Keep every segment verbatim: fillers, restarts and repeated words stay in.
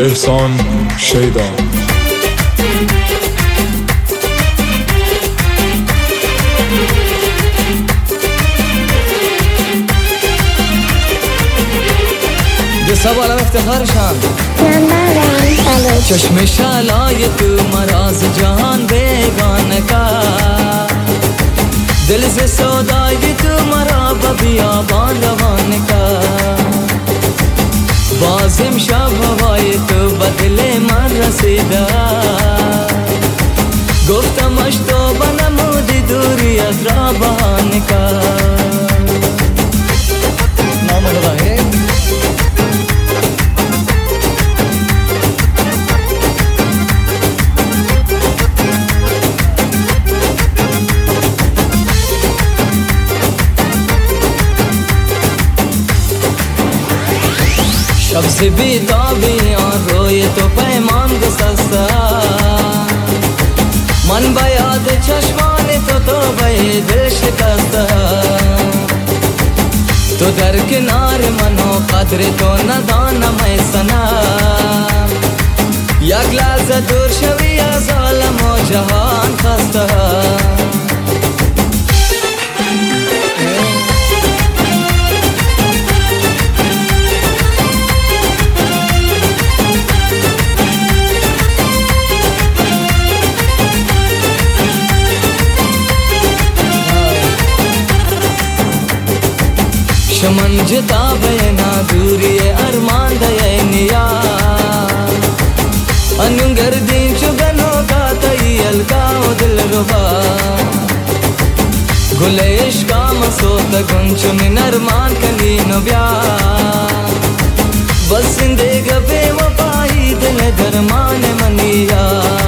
احسان شیدا. دو سب عالم افتخارشان چشم شالای تو مراز جهان بیگانه کا دل سے سودای تو مرا بیابان روانه کا بازم شب هوای تو بدل من رسیده گفتمش تو بنمودی دوری از را بهانه کا نام الله शब से बेताबियां रोए तो पैमान गुस्सा मन बयाद चश्माने तो तो बे दिल शिकस्ता तो दर किनारे मनो कदरे तो नदान मैं सना यगला दूर शविया ज़ालम ओ जहान खस्ता शमन जिता बेना दूरी अरमान दयनिया अनुगर दिन चुगनो का तैयल का दिल रुबा गुलेश का मसोत गुंच में अरमान कली नब्या बस जिंदग बेवफाई दिल दरमान मनिया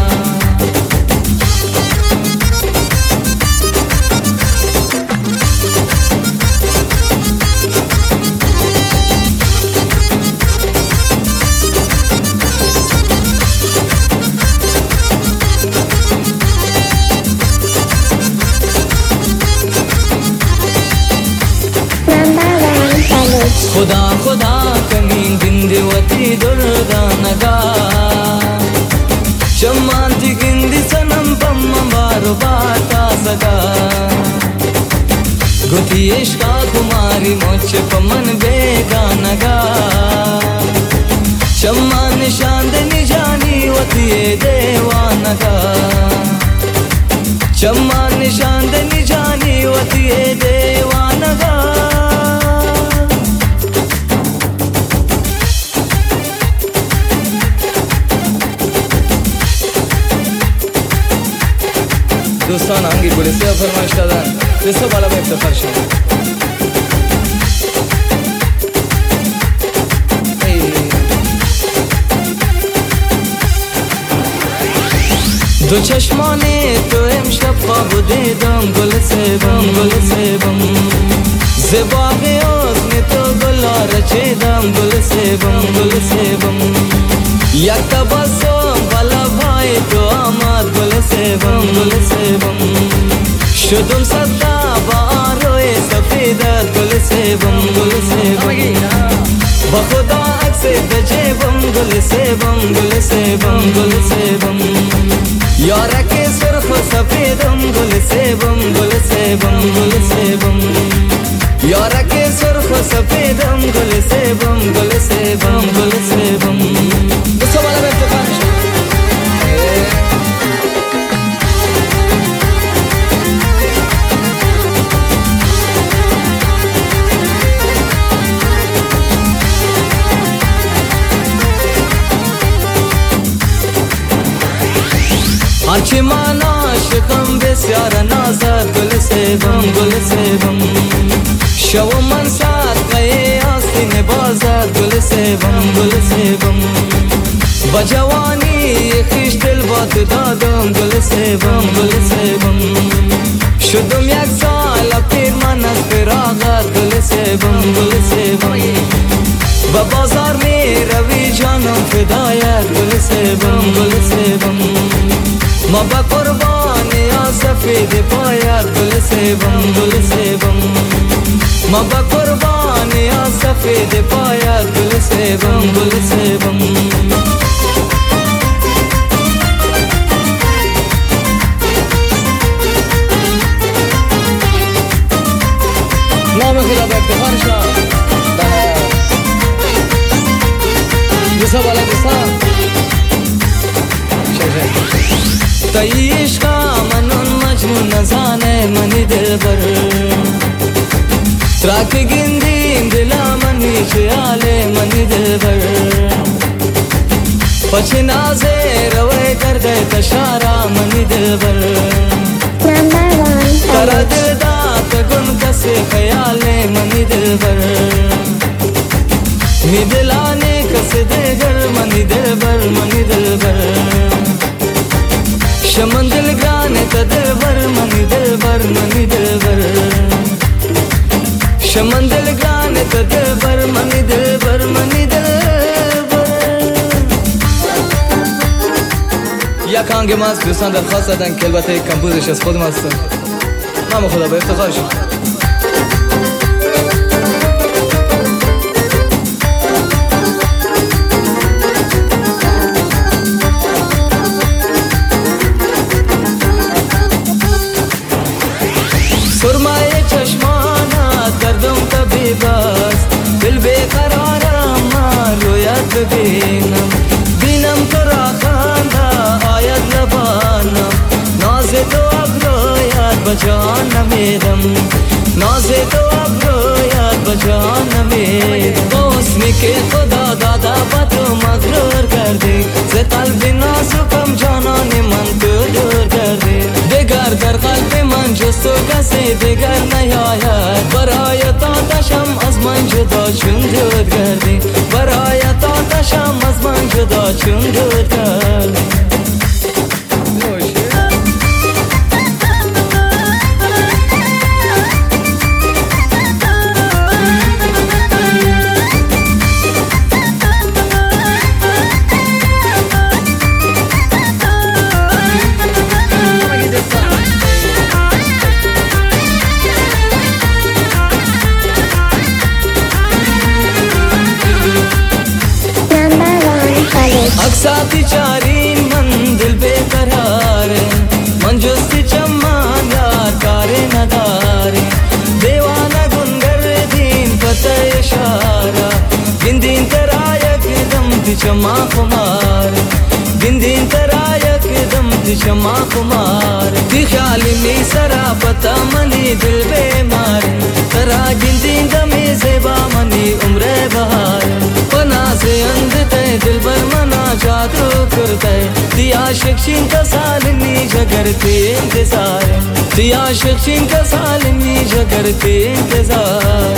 खुदा खुदा कमी गिंदवती दुर्गानगा चम्मांती गिंदी सनम पम्मा बारो बाटा सगा गुथी इश्का कुमारी मुझ पमन बेगानगा चम्मा निशान निजानी वती देवानगा चम्मा निशान निजानी वती देवानगा دوستان هنگی پلیسی فرمایش دادن دستا بالا به افتخار شد دو چشمانه تو امشب خواب دیدم گل سیبم گل سیبم زباغ حسن تو گلا رچیدم گل سیبم گل سیبم یک تبسم بالا بھائی تو آمد گل سیبم گل سیبم شدم صدا باروی سفیدت گل سیبم گل سیبم بخدا عکس بجیبم گل سیبم گل سیبم گل سیبم یارک سرخ سفیدم گل سیبم گل سیبم گل سیبم یارک سرخ سفیدم گل سیبم گل سیبم گل سیبم بسو بالا به افتخار شد آنچه من عاشقم بسیار نازد گل سیبم گل سیبم شو من ساقه آستین بازد گل سیبم گل سیبم با جوانی خویش دل با تو دادم گل سیبم گل سیبم شدم یک سال پیر من از فراغت گل سیبم گل سیبم با بازار می روی جانم فدایت گل سیبم گل سیبم ما با قربانی یا سفید پایت گل سیبم گل سیبم ما با قربانی मनिया सफेद पाया गुल से बम गुल से बम نام خدا به افتخار شاه نسا بالا نسا तईश का मनन मजनू नजाने मनी दिल बर त्राक गिंदी दिला मनी ख्याले मनी दिल बर पछना से रवे कर दे तशारा मनी दिल बर तरा दिल दात गुन कसे ख्याले मनी दिल बर निदलाने कसे दे घर मनी दिल बर मनी दिल बर शमन दिल गाने त दिल बर मनी दिल बर मनी दिल बर शमन दिल गाने त दिल बर मनी दिल बर मनी दिल बर या kange mas دوستان درخواست دادن که البته کمپوزش از خودم هستم نام خدا به افتخار شد सुरमाए चश्माना दर्दों का बेबस दिल बेकरार रोयत बेनम दिनम तो राखाना आयत लबानम नाज़े तो अब रोयत बजान मेरम नाज़े तो अब रोयत बजान मेरम उसने के खुदा दादा बातों मगरूर कर दे से कल्ब नाजुकम जाना ने मन तो दूर कर दे दिगर در قلب من جز تو کسی دیگر نیاید برای آتشم از من جدا چون دور کردی برای آتشم از من جدا چون دور کردی अक्साती चारीन मन दिल बेकरार मन जुस्ती चम्मान यार कारे नदारे देवाना गुनगर दीन पता इशारा गिंदीन तरायक दम ती चमा कुमार गिंदीन तरायक दम ती चमा कुमार ती ख्याली में सरा पता मनी दिल बेमार तरा गिंदीन दमे ज़ेबा मनी उम्रे बहार पना से अंधते दिल बर मना जादू करते दिया शिक्षिन का सालनी जगरते इंतजार दिया शिक्षिन का सालनी जगरते इंतजार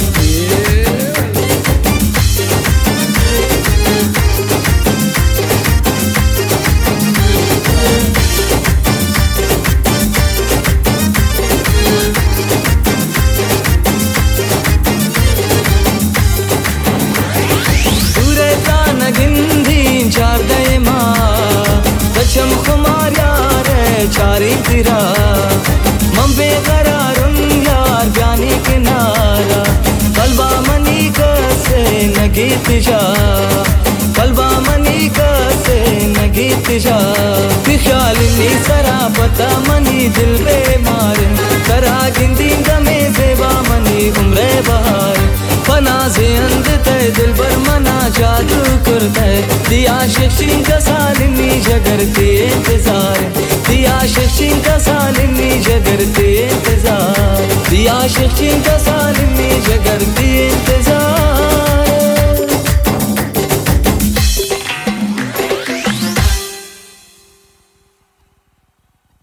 चम खुमार यार चारी तिरा मम बेकरारुन यार जानी किनारा कल्बा मनी कसे नगी तिजा कल्बा मनी कसे नगी तिजा ख्याल नी सरा पता मनी दिल बेमार करा गिंदी गमे ज़ेबा मनी उम्रे बहार फना से अंधते दिल बर मना जादू करते दिया शिक्षिन का सालिनी जगरते इंतजार दिया शिक्षिन का सालिनी जगरते इंतजार दिया शिक्षिन का सालिनी जगरते